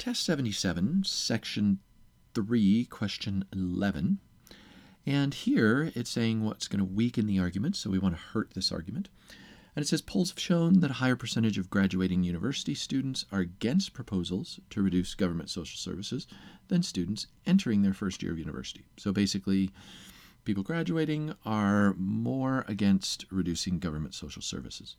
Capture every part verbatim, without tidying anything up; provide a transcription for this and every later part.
Test seventy-seven, Section three, Question eleven. And here it's saying what's going to weaken the argument, so we want to hurt this argument. And it says polls have shown that a higher percentage of graduating university students are against proposals to reduce government social services than students entering their first year of university. So basically, people graduating are more against reducing government social services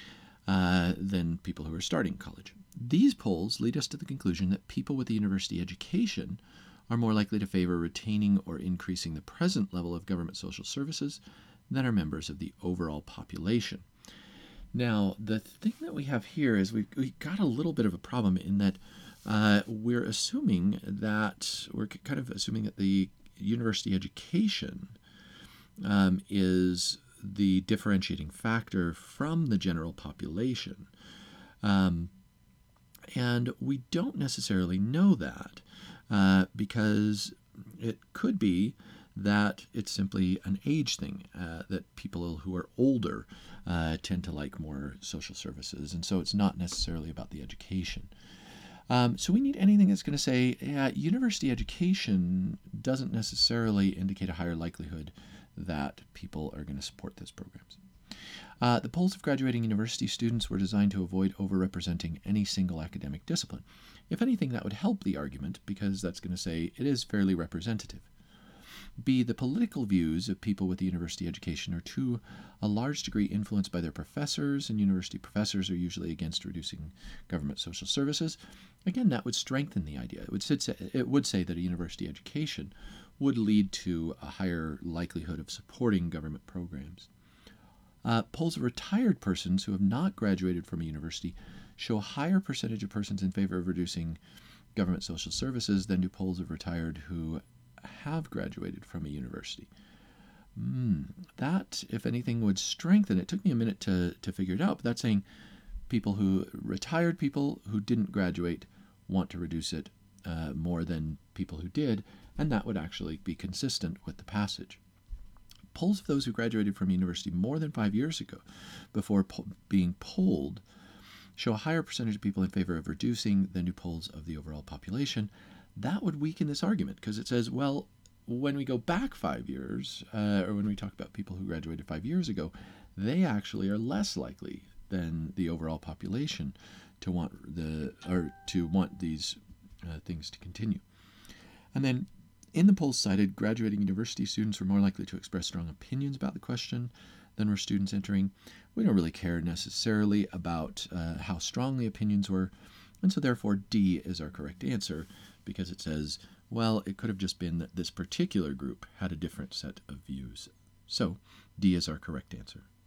uh, than people who are starting college. These polls lead us to the conclusion that people with a university education are more likely to favor retaining or increasing the present level of government social services than are members of the overall population. Now, the thing that we have here is we've, we've got a little bit of a problem in that uh, we're assuming that, we're kind of assuming that the university education um, is the differentiating factor from the general population. Um, and we don't necessarily know that uh, because it could be that it's simply an age thing, uh, that people who are older uh, tend to like more social services, and so it's not necessarily about the education. Um, so we need anything that's going to say, yeah, university education doesn't necessarily indicate a higher likelihood that people are going to support those programs. Uh, the polls of graduating university students were designed to avoid overrepresenting any single academic discipline. If anything, that would help the argument because that's going to say it is fairly representative. B, the political views of people with a university education are to a large degree influenced by their professors, and university professors are usually against reducing government social services. Again, that would strengthen the idea. It would say, it would say that a university education would lead to a higher likelihood of supporting government programs. Uh, polls of retired persons who have not graduated from a university show a higher percentage of persons in favor of reducing government social services than do polls of retired who have graduated from a university. Mm, that, if anything, would strengthen. It took me a minute to, to figure it out, but that's saying people who, retired people who didn't graduate want to reduce it uh, more than people who did, and that would actually be consistent with the passage. Polls of those who graduated from university more than five years ago before po- being polled show a higher percentage of people in favor of reducing than do polls of the overall population. That would weaken this argument because it says, well, when we go back five years, uh, or when we talk about people who graduated five years ago, they actually are less likely than the overall population to want the or to want these uh, things to continue. And then in the polls cited, graduating university students were more likely to express strong opinions about the question than were students entering. We don't really care necessarily about uh, how strong the opinions were, and so therefore D is our correct answer, because it says, well, it could have just been that this particular group had a different set of views. So D is our correct answer.